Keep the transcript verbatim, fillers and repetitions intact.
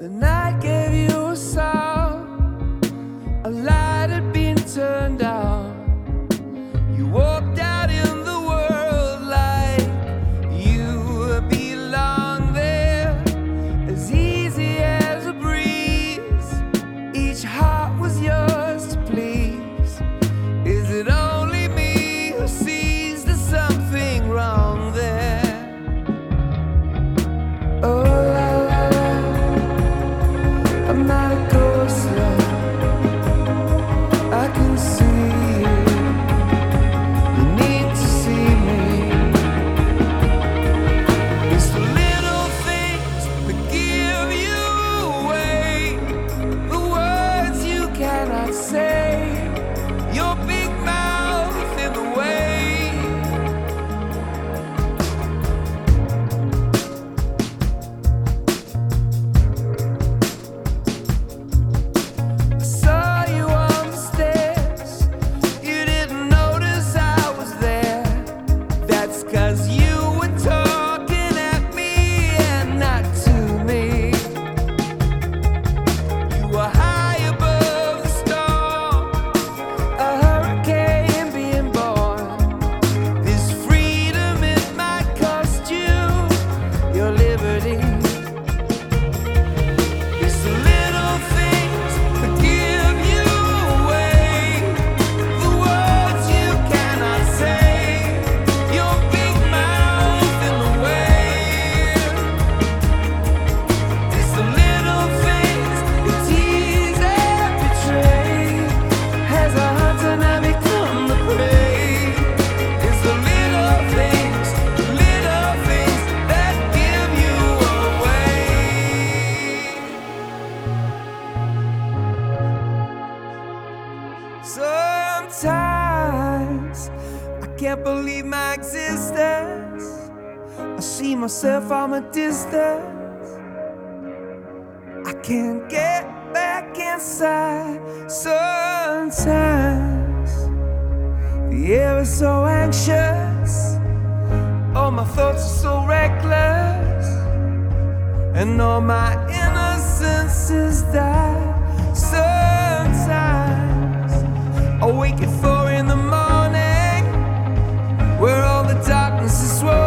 The night gave you a song, a light had been turned on. You walked out in the world like you belong there, as easy as a breeze. Each heart was yours to please. Is it only me who sees there's something wrong there? Oh, la, la, la. I'm not a ghost, love. I can see you. You need to see me. It's the little things that give you away, the words you cannot say, your big mouth in the way. I saw you on the stairs. You didn't notice I was there. That's 'cause you were talking at me and not to me. You were high above the storm, a hurricane being born. This freedom, it might cost you your liberty. It's the little things that give you away, the words you cannot say, your big mouth in the way. It's the little things that tease and betray, as a hunter now become the prey. It's the little things, the little things that give you away. Sometimes I can't believe my existence. I see myself from a distance. I can't get back inside. Sometimes the air is so anxious, all my thoughts are so reckless, and all my innocence is died. Sometimes I wake at four in the morning, where all the darkness is swollen.